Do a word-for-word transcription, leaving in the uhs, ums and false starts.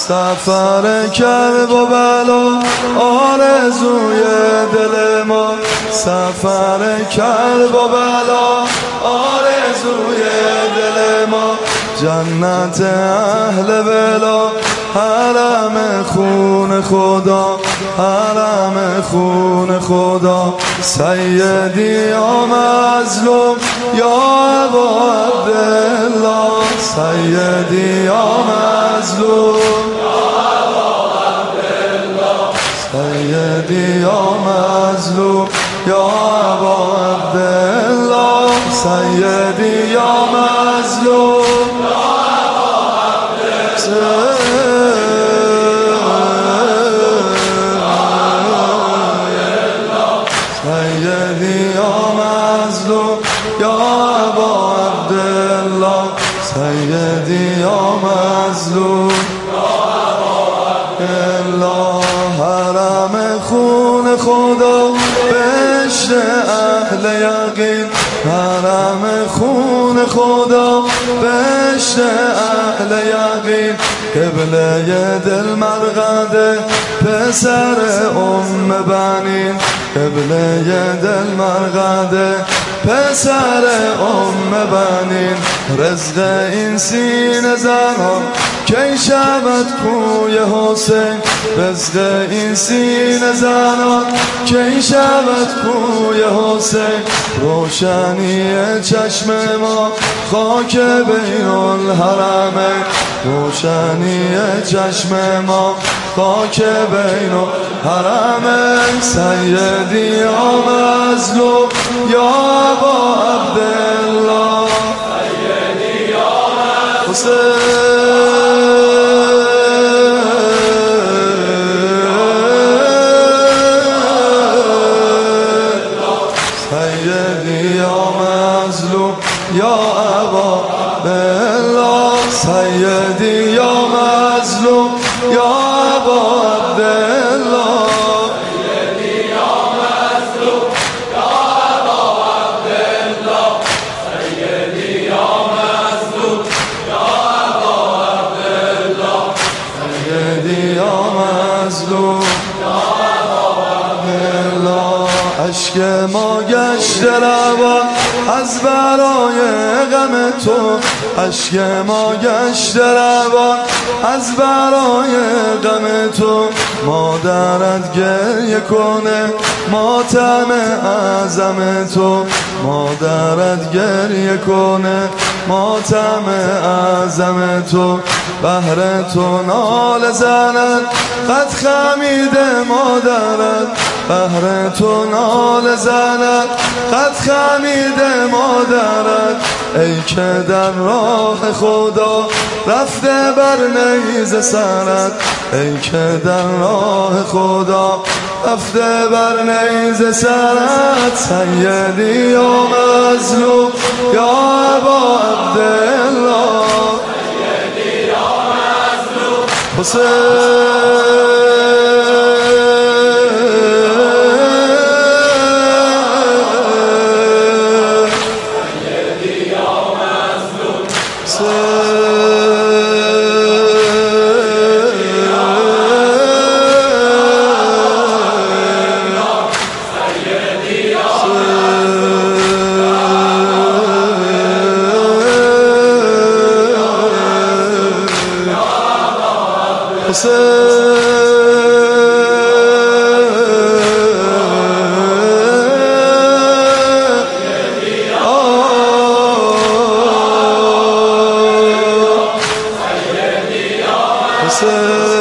سفر کرب و بلا آرزوی دل ما، سفر کرب و بلا آرزوی دل ما، جنت اهل بلا حرم خون خدا، حرم خون خدا. سیدی یا مظلوم یا ابا عبدالله، سیدی یا مظلوم یا ابا عبدالله، سیدی یا مظلوم یا ابا عبدالله، سیدی یا مظلوم یا ابا عبدالله. سیدی یا مظلوم یا ابا عبدالله، سیدی یا مظلوم یا ابا عبدالله. حرم خون خدا بهشت اهل یقین، حرم خون خدا بهشت اهل یقین. قبله دل مرقد پسر ام بنین، قبله دل مرقد پسر ام بنین. رزق این سینه زنان کی شود کوی حسین، رزق این سینه زنان کی شود کوی حسین. روشنی چشم ما خاک بین الحرمین، روشنی چشم ما خاک بین الحرمین. سیدی یا مظلوم یا ابا عبدالله، سیدی یا مظلوم سیدی یا مظلوم یا ابا عبدالله، سیدی یا مظلوم یا ابا عبدالله، سیدی یا مظلوم یا ابا عبدالله، سیدی یا مظلوم یا ابا عبدالله، سیدی یا مظلوم یا ابا عبدالله. اشک ما گشت روان از برای غم تو، اشک ما گشت روان از برای غم تو. مادرت گریه کنه ماتم اعظم تو، مادرت گریه کنه ماتم اعظم تو. بهر تو نال زند قد خمیده مادرت، بهر تو نال زند قد خمیده مادرت. ای که در راه خدا رفته بر نیز سرت، ای که در راه خدا رفته بر نیز سرت. سیدی یا مظلوم یا ابا عبدالله، سیدی یا مظلوم حسین. Hussein.